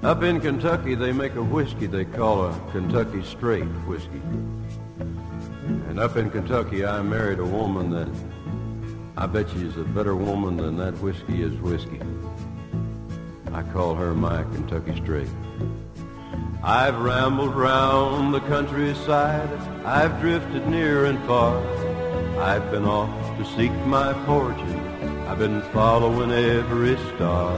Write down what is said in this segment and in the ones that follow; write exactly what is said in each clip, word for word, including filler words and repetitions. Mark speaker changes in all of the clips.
Speaker 1: Up in Kentucky, they make a whiskey they call a Kentucky Straight whiskey. And up in Kentucky, I married a woman that I bet she's a better woman than that whiskey is whiskey. I call her my Kentucky Straight. I've rambled round the countryside, I've drifted near and far. I've been off to seek my fortune, I've been following every star.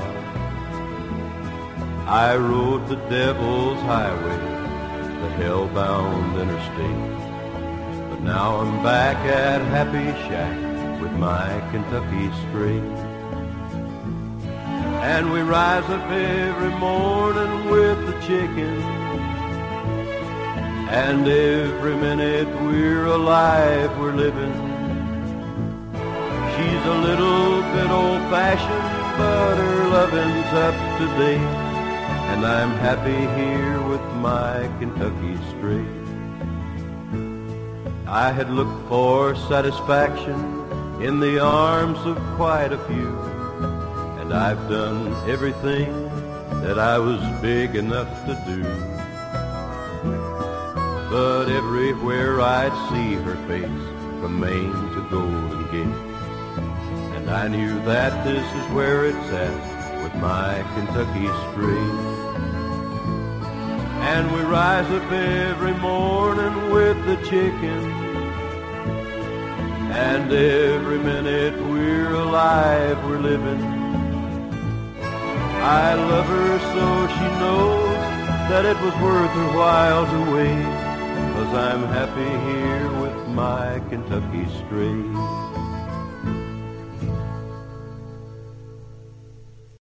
Speaker 1: I rode the devil's highway, the hell-bound interstate. But now I'm back at Happy Shack with my Kentucky Straight. And we rise up every morning with the chicken, and every minute we're alive, we're living. She's a little bit old-fashioned, but her loving's up to date. And I'm happy here with my Kentucky Straight. I had looked for satisfaction in the arms of quite a few, and I've done everything that I was big enough to do. But everywhere I'd see her face, from Maine to Golden Gate, and I knew that this is where it's at with my Kentucky Straight. And we rise up every morning with the chicken, and every minute we're alive, we're living. I love her so she knows that it was worth her while to wait, 'cause I'm happy here with my Kentucky Straight.